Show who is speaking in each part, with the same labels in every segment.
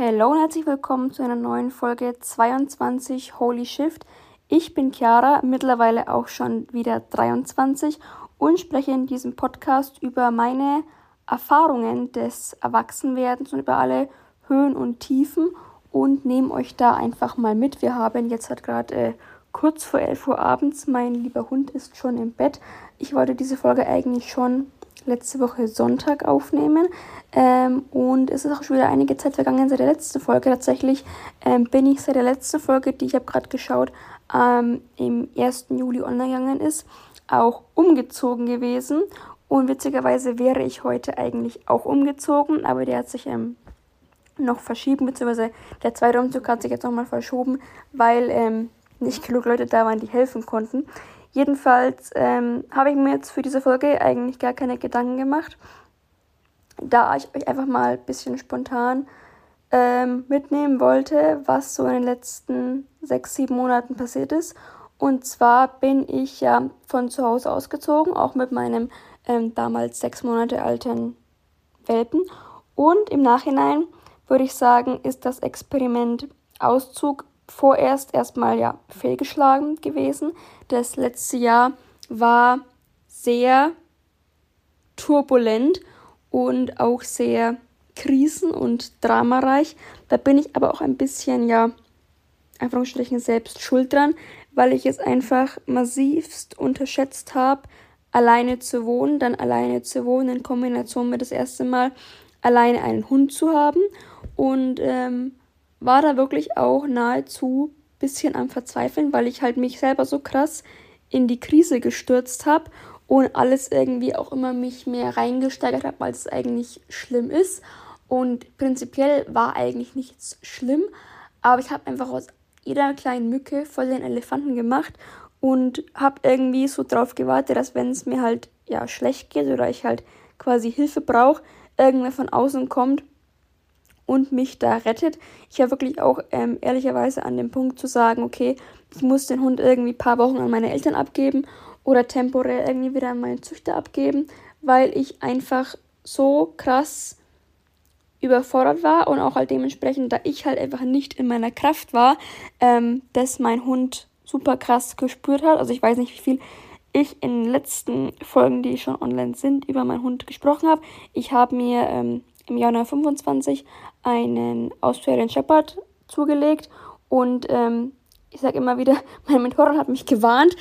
Speaker 1: Hallo und herzlich willkommen zu einer neuen Folge 22 Holy Shift. Ich bin Chiara, mittlerweile auch schon wieder 23 und spreche in diesem Podcast über meine Erfahrungen des Erwachsenwerdens und über alle Höhen und Tiefen und nehme euch da einfach mal mit. Wir haben jetzt gerade kurz vor 11 Uhr abends, mein lieber Hund ist schon im Bett. Ich wollte diese Folge eigentlich schon letzte Woche Sonntag aufnehmen und es ist auch schon wieder einige Zeit vergangen seit der letzten Folge. Tatsächlich bin ich seit der letzten Folge, die ich habe gerade geschaut, im 1. Juli online gegangen ist, auch umgezogen gewesen und witzigerweise wäre ich heute eigentlich auch umgezogen, aber der hat sich noch verschieben, beziehungsweise der zweite Umzug hat sich jetzt nochmal verschoben, weil nicht genug Leute da waren, die helfen konnten. Jedenfalls habe ich mir jetzt für diese Folge eigentlich gar keine Gedanken gemacht, da ich euch einfach mal ein bisschen spontan mitnehmen wollte, was so in den letzten 6-7 Monaten passiert ist. Und zwar bin ich ja von zu Hause ausgezogen, auch mit meinem damals 6 Monate alten Welpen. Und im Nachhinein würde ich sagen, ist das Experiment Auszug vorerst erstmal fehlgeschlagen gewesen. Das letzte Jahr war sehr turbulent und auch sehr krisen- und dramareich. Da bin ich aber auch ein bisschen, Anführungsstrichen selbst schuld dran, weil ich es einfach massivst unterschätzt habe, alleine zu wohnen, in Kombination mit das erste Mal alleine einen Hund zu haben und war da wirklich auch nahezu ein bisschen am Verzweifeln, weil ich halt mich selber so krass in die Krise gestürzt habe und alles irgendwie auch immer mich mehr reingesteigert habe, als es eigentlich schlimm ist. Und prinzipiell war eigentlich nichts schlimm, aber ich habe einfach aus jeder kleinen Mücke voll den Elefanten gemacht und habe irgendwie so drauf gewartet, dass wenn es mir halt schlecht geht oder ich halt quasi Hilfe brauche, irgendwer von außen kommt und mich da rettet. Ich war wirklich auch ehrlicherweise an dem Punkt zu sagen, okay, ich muss den Hund irgendwie ein paar Wochen an meine Eltern abgeben oder temporär irgendwie wieder an meinen Züchter abgeben, weil ich einfach so krass überfordert war und auch halt dementsprechend, da ich halt einfach nicht in meiner Kraft war, dass mein Hund super krass gespürt hat. Also ich weiß nicht, wie viel ich in den letzten Folgen, die schon online sind, über meinen Hund gesprochen habe. Ich habe mir im Januar 25 einen Australian Shepherd zugelegt und ich sage immer wieder, mein Mentorin hat mich gewarnt,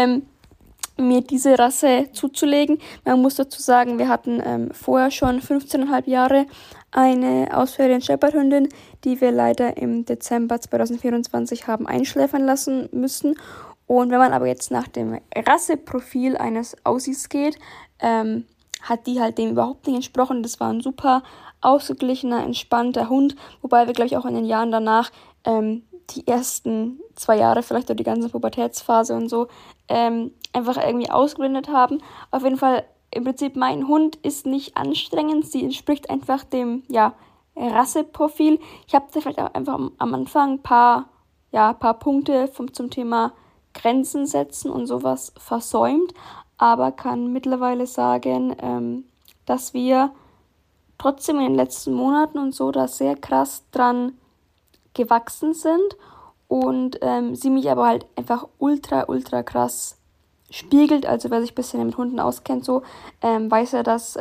Speaker 1: mir diese Rasse zuzulegen. Man muss dazu sagen, wir hatten vorher schon 15,5 Jahre eine Australian Shepherd Hündin, die wir leider im Dezember 2024 haben einschläfern lassen müssen. Und wenn man aber jetzt nach dem Rasseprofil eines Aussies geht, hat die halt dem überhaupt nicht entsprochen. Das war ein super ausgeglichener, entspannter Hund, wobei wir, glaube ich, auch in den Jahren danach die ersten 2 Jahre, vielleicht auch die ganze Pubertätsphase und so, einfach irgendwie ausgeblendet haben. Auf jeden Fall, im Prinzip, mein Hund ist nicht anstrengend, sie entspricht einfach dem, Rasseprofil. Ich habe da vielleicht auch einfach am Anfang ein paar Punkte zum Thema Grenzen setzen und sowas versäumt, aber kann mittlerweile sagen, dass wir trotzdem in den letzten Monaten und so da sehr krass dran gewachsen sind und sie mich aber halt einfach ultra, ultra krass spiegelt. Also wer sich ein bisschen mit Hunden auskennt, so weiß ja, dass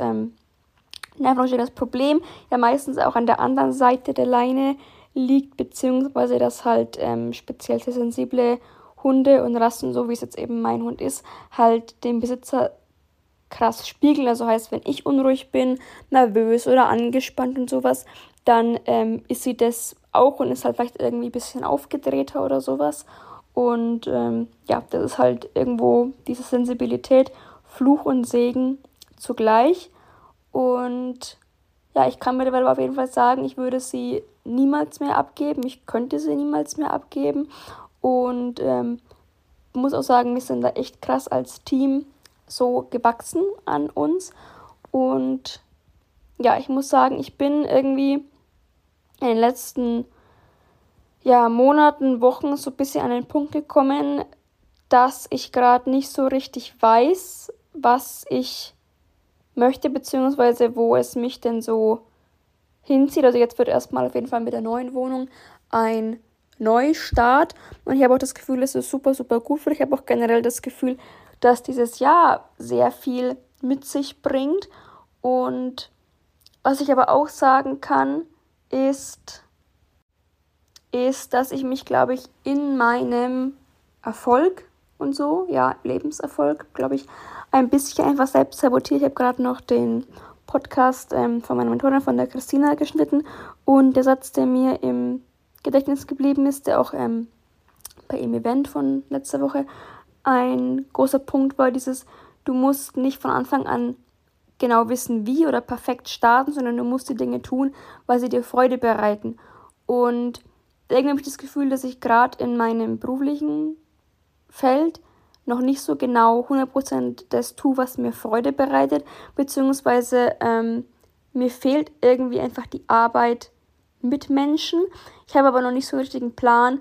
Speaker 1: das Problem ja meistens auch an der anderen Seite der Leine liegt, beziehungsweise dass halt speziell sehr sensible Hunde und Rassen, so wie es jetzt eben mein Hund ist, halt den Besitzer krass spiegeln. Also heißt, wenn ich unruhig bin, nervös oder angespannt und sowas, dann ist sie das auch und ist halt vielleicht irgendwie ein bisschen aufgedrehter oder sowas. Und das ist halt irgendwo diese Sensibilität, Fluch und Segen zugleich. Und ja, ich kann mittlerweile auf jeden Fall sagen, ich würde sie niemals mehr abgeben. Ich könnte sie niemals mehr abgeben. Und muss auch sagen, wir sind da echt krass als Team so gewachsen an uns. Und ja, ich muss sagen, ich bin irgendwie in den letzten Monaten, Wochen so ein bisschen an den Punkt gekommen, dass ich gerade nicht so richtig weiß, was ich möchte, beziehungsweise wo es mich denn so hinzieht. Also jetzt wird erstmal auf jeden Fall mit der neuen Wohnung ein Neustart. Und ich habe auch das Gefühl, es ist super, super gut. Ich habe auch generell das Gefühl, dass dieses Jahr sehr viel mit sich bringt. Und was ich aber auch sagen kann, ist, dass ich mich, glaube ich, in meinem Erfolg und so, ja, Lebenserfolg, glaube ich, ein bisschen einfach selbst sabotiere. Ich habe gerade noch den Podcast von meiner Mentorin, von der Christina, geschnitten und der Satz, der mir im Gedächtnis geblieben ist, der auch bei dem Event von letzter Woche ein großer Punkt war, du musst nicht von Anfang an genau wissen, wie oder perfekt starten, sondern du musst die Dinge tun, weil sie dir Freude bereiten. Und irgendwie habe ich das Gefühl, dass ich gerade in meinem beruflichen Feld noch nicht so genau 100% das tue, was mir Freude bereitet, beziehungsweise mir fehlt irgendwie einfach die Arbeit mit Menschen. Ich habe aber noch nicht so einen richtigen Plan,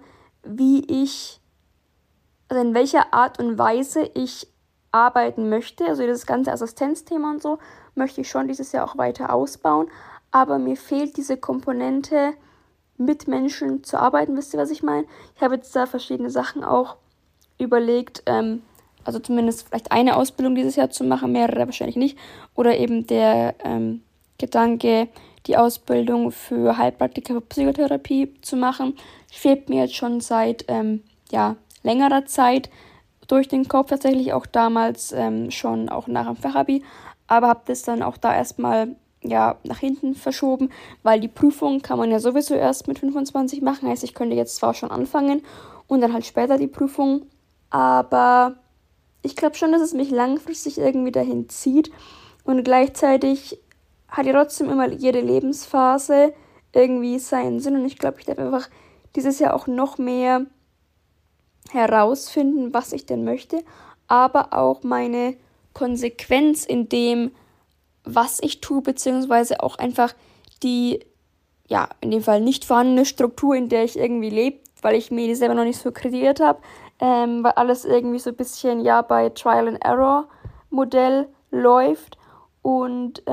Speaker 1: also in welcher Art und Weise ich arbeiten möchte. Also das ganze Assistenzthema und so möchte ich schon dieses Jahr auch weiter ausbauen, aber mir fehlt diese Komponente, mit Menschen zu arbeiten. Wisst ihr, was ich meine? Ich habe jetzt da verschiedene Sachen auch überlegt, also zumindest vielleicht eine Ausbildung dieses Jahr zu machen, mehrere wahrscheinlich nicht. Oder eben der Gedanke, die Ausbildung für Heilpraktiker für Psychotherapie zu machen. Schwebt mir jetzt schon seit längerer Zeit durch den Kopf, tatsächlich auch damals schon auch nach dem Fachabi, aber habe das dann auch da erstmal nach hinten verschoben, weil die Prüfung kann man ja sowieso erst mit 25 machen, heißt, ich könnte jetzt zwar schon anfangen und dann halt später die Prüfung, aber ich glaube schon, dass es mich langfristig irgendwie dahin zieht und gleichzeitig hat ja trotzdem immer jede Lebensphase irgendwie seinen Sinn und ich glaube, ich darf einfach dieses Jahr auch noch mehr herausfinden, was ich denn möchte, aber auch meine Konsequenz in dem, was ich tue, beziehungsweise auch einfach die, in dem Fall nicht vorhandene Struktur, in der ich irgendwie lebe, weil ich mir die selber noch nicht so kreiert habe, weil alles irgendwie so ein bisschen bei Trial and Error Modell läuft und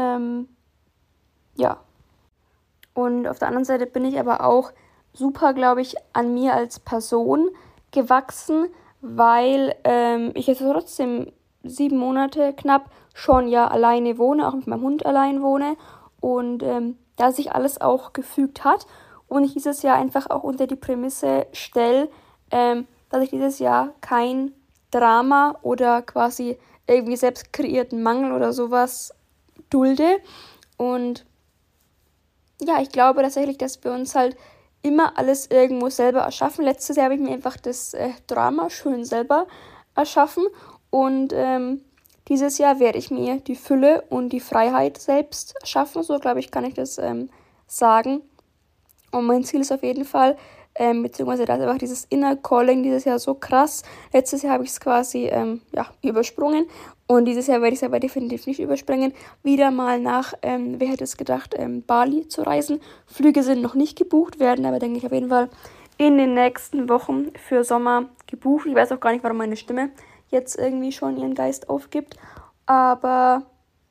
Speaker 1: Und auf der anderen Seite bin ich aber auch super, glaube ich, an mir als Person gewachsen, weil ich jetzt trotzdem 7 Monate knapp schon alleine wohne, auch mit meinem Hund allein wohne und da sich alles auch gefügt hat und ich dieses Jahr einfach auch unter die Prämisse stelle, dass ich dieses Jahr kein Drama oder quasi irgendwie selbst kreierten Mangel oder sowas dulde und ich glaube tatsächlich, dass wir uns halt immer alles irgendwo selber erschaffen. Letztes Jahr habe ich mir einfach das Drama schön selber erschaffen und dieses Jahr werde ich mir die Fülle und die Freiheit selbst schaffen. So, glaube ich, kann ich das sagen. Und mein Ziel ist auf jeden Fall, beziehungsweise da ist einfach dieses Inner Calling dieses Jahr so krass. Letztes Jahr habe ich es quasi übersprungen und dieses Jahr werde ich es aber definitiv nicht überspringen. Wieder mal nach, wer hätte es gedacht, Bali zu reisen. Flüge sind noch nicht gebucht, werden aber, denke ich, auf jeden Fall in den nächsten Wochen für Sommer gebucht. Ich weiß auch gar nicht, warum meine Stimme jetzt irgendwie schon ihren Geist aufgibt. Aber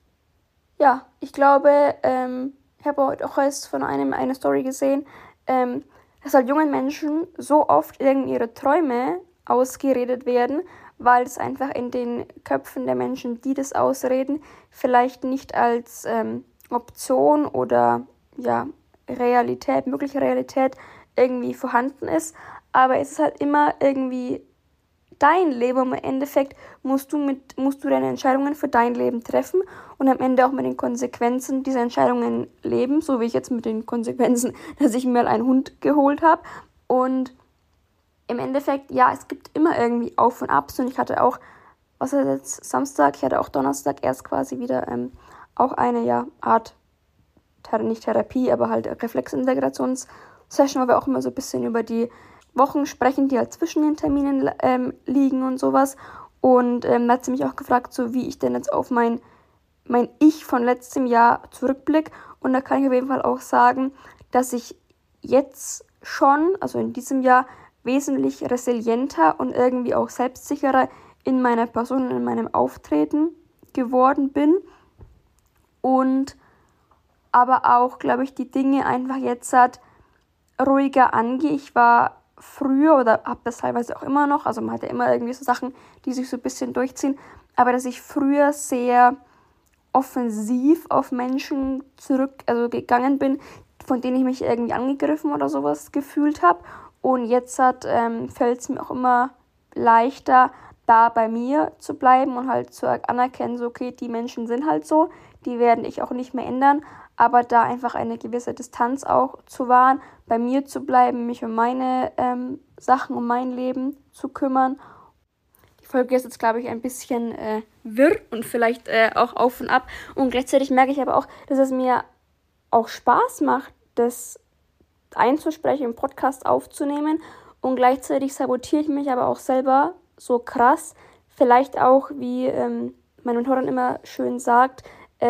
Speaker 1: ich glaube, ich habe heute auch erst von eine Story gesehen, dass halt jungen Menschen so oft irgendwie ihre Träume ausgeredet werden, weil es einfach in den Köpfen der Menschen, die das ausreden, vielleicht nicht als Option oder Realität, mögliche Realität irgendwie vorhanden ist. Aber es ist halt immer irgendwie dein Leben und im Endeffekt musst du deine Entscheidungen für dein Leben treffen und am Ende auch mit den Konsequenzen dieser Entscheidungen leben, so wie ich jetzt mit den Konsequenzen, dass ich mir einen Hund geholt habe und im Endeffekt, es gibt immer irgendwie Auf und Abs und ich hatte auch, was ist jetzt Samstag, ich hatte auch Donnerstag erst quasi wieder auch eine Art, nicht Therapie, aber halt Reflexintegrations-Session, wo wir auch immer so ein bisschen über die Wochen sprechen, die halt zwischen den Terminen liegen und sowas. Und da hat sie mich auch gefragt, so wie ich denn jetzt auf mein Ich von letztem Jahr zurückblicke. Und da kann ich auf jeden Fall auch sagen, dass ich jetzt schon, also in diesem Jahr, wesentlich resilienter und irgendwie auch selbstsicherer in meiner Person, in meinem Auftreten geworden bin. Und aber auch, glaube ich, die Dinge einfach jetzt ruhiger angehe. Ich war früher oder habe das teilweise auch immer noch, also man hat ja immer irgendwie so Sachen, die sich so ein bisschen durchziehen, aber dass ich früher sehr offensiv auf Menschen gegangen bin, von denen ich mich irgendwie angegriffen oder sowas gefühlt habe. Und jetzt fällt es mir auch immer leichter, da bei mir zu bleiben und halt zu anerkennen, so okay, die Menschen sind halt so, die werde ich auch nicht mehr ändern, aber da einfach eine gewisse Distanz auch zu wahren, bei mir zu bleiben, mich um meine Sachen, um mein Leben zu kümmern. Die Folge ist jetzt, glaube ich, ein bisschen wirr und vielleicht auch auf und ab. Und gleichzeitig merke ich aber auch, dass es mir auch Spaß macht, das einzusprechen, im Podcast aufzunehmen. Und gleichzeitig sabotiere ich mich aber auch selber so krass. Vielleicht auch, wie meine Mentorin immer schön sagt,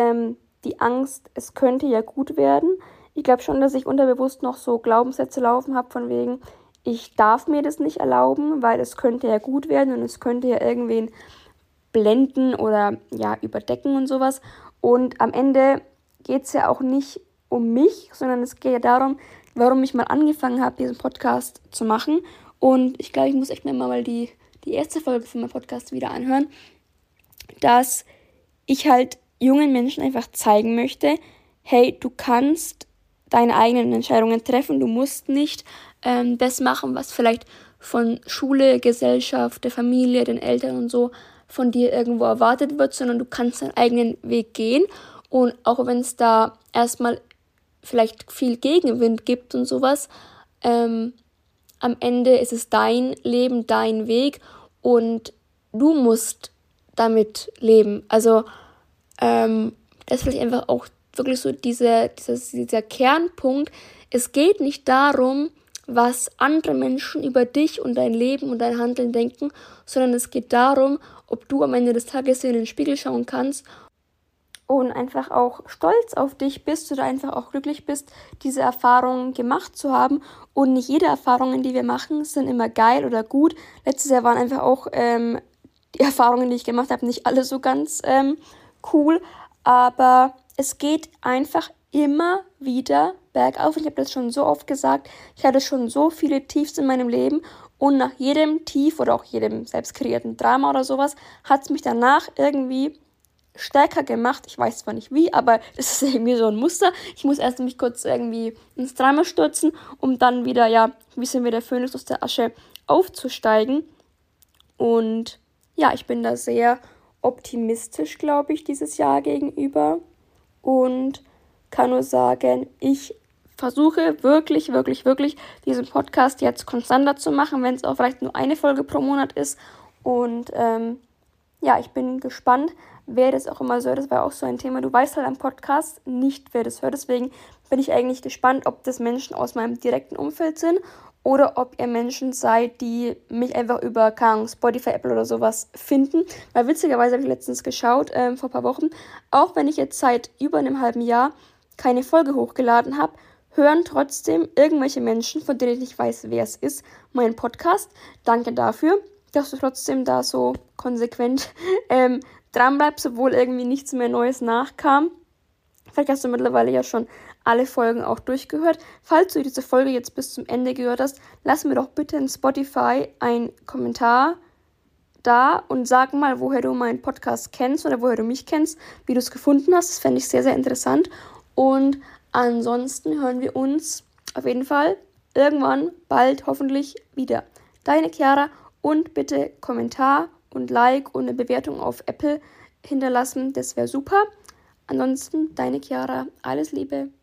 Speaker 1: die Angst, es könnte ja gut werden. Ich glaube schon, dass ich unterbewusst noch so Glaubenssätze laufen habe, von wegen, ich darf mir das nicht erlauben, weil es könnte ja gut werden und es könnte ja irgendwen blenden oder ja überdecken und sowas. Und am Ende geht es ja auch nicht um mich, sondern es geht ja darum, warum ich mal angefangen habe, diesen Podcast zu machen. Und ich glaube, ich muss echt mir mal die erste Folge von meinem Podcast wieder anhören, dass ich halt jungen Menschen einfach zeigen möchte, hey, du kannst deine eigenen Entscheidungen treffen, du musst nicht das machen, was vielleicht von Schule, Gesellschaft, der Familie, den Eltern und so von dir irgendwo erwartet wird, sondern du kannst deinen eigenen Weg gehen. Und auch wenn es da erstmal vielleicht viel Gegenwind gibt und sowas, am Ende ist es dein Leben, dein Weg und du musst damit leben. Also das ist vielleicht einfach auch wirklich so dieser Kernpunkt. Es geht nicht darum, was andere Menschen über dich und dein Leben und dein Handeln denken, sondern es geht darum, ob du am Ende des Tages in den Spiegel schauen kannst und einfach auch stolz auf dich bist oder einfach auch glücklich bist, diese Erfahrungen gemacht zu haben. Und nicht jede Erfahrungen, die wir machen, sind immer geil oder gut. Letztes Jahr waren einfach auch die Erfahrungen, die ich gemacht habe, nicht alle so ganz cool. Aber es geht einfach immer wieder bergauf. Ich habe das schon so oft gesagt. Ich hatte schon so viele Tiefs in meinem Leben. Und nach jedem Tief oder auch jedem selbst kreierten Drama oder sowas hat es mich danach irgendwie stärker gemacht. Ich weiß zwar nicht wie, aber das ist irgendwie so ein Muster. Ich muss erst mich kurz irgendwie ins Drama stürzen, um dann wieder, ja, wie sind wir der Phönix aus der Asche aufzusteigen. Und ja, ich bin da sehr optimistisch, glaube ich, dieses Jahr gegenüber. Und kann nur sagen, ich versuche wirklich, wirklich, wirklich diesen Podcast jetzt konstanter zu machen, wenn es auch vielleicht nur eine Folge pro Monat ist. Und ja, ich bin gespannt, wer das auch immer so hört. Das war auch so ein Thema. Du weißt halt am Podcast nicht, wer das hört. Deswegen bin ich eigentlich gespannt, ob das Menschen aus meinem direkten Umfeld sind oder ob ihr Menschen seid, die mich einfach über Spotify, Apple oder sowas finden. Weil witzigerweise habe ich letztens geschaut, vor ein paar Wochen, auch wenn ich jetzt seit über einem halben Jahr keine Folge hochgeladen habe, hören trotzdem irgendwelche Menschen, von denen ich nicht weiß, wer es ist, meinen Podcast. Danke dafür, dass du trotzdem da so konsequent dran bleibst, obwohl irgendwie nichts mehr Neues nachkam. Vielleicht hast du mittlerweile ja schon alle Folgen auch durchgehört. Falls du diese Folge jetzt bis zum Ende gehört hast, lass mir doch bitte in Spotify einen Kommentar da und sag mal, woher du meinen Podcast kennst oder woher du mich kennst, wie du es gefunden hast. Das fände ich sehr, sehr interessant. Und ansonsten hören wir uns auf jeden Fall irgendwann bald hoffentlich wieder. Deine Chiara und bitte Kommentar und Like und eine Bewertung auf Apple hinterlassen. Das wäre super. Ansonsten, deine Chiara. Alles Liebe.